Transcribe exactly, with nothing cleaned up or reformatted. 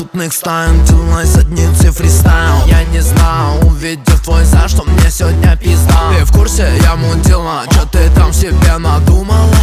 Тут next time, делай задницы фристайл. Я не знаю, увидев твой за, что мне сегодня пизда. Ты в курсе, я мудила, чё ты там себе надумала?